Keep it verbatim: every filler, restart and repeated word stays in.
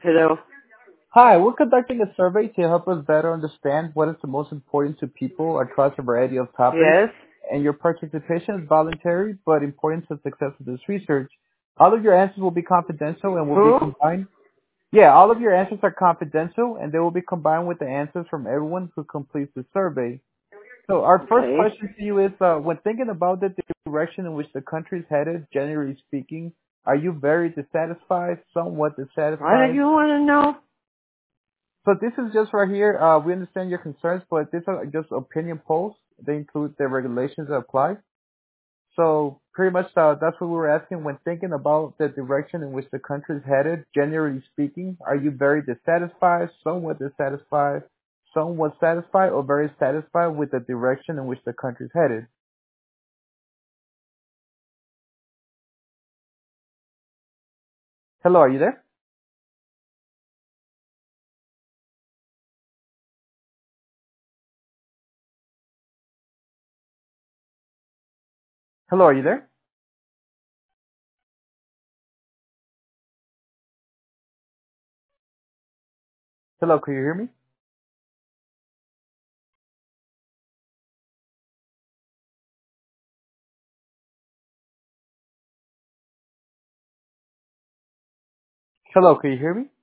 Hello. Hi, we're conducting a survey to help us better understand what is the most important to people across a variety of topics, Yes. and your participation is voluntary but important to the success of this research. All of your answers will be confidential and will be Who? combined. Yeah, all of your answers are confidential and they will be combined with the answers from everyone who completes the survey. So our first Okay. question to you is, uh, when thinking about the direction in which the country is headed, generally speaking, are you very dissatisfied, somewhat What do dissatisfied? you want to know? So this is just right here. Uh, we understand your concerns, but these are just opinion polls. They include the regulations that apply. So pretty much uh, that's what we were asking when thinking about the direction in which the country is headed. Generally speaking, are you very dissatisfied, somewhat dissatisfied, somewhat satisfied, or very satisfied with the direction in which the country is headed? Hello, are you there? Hello, are you there? Hello, can you hear me? Hello, can you hear me?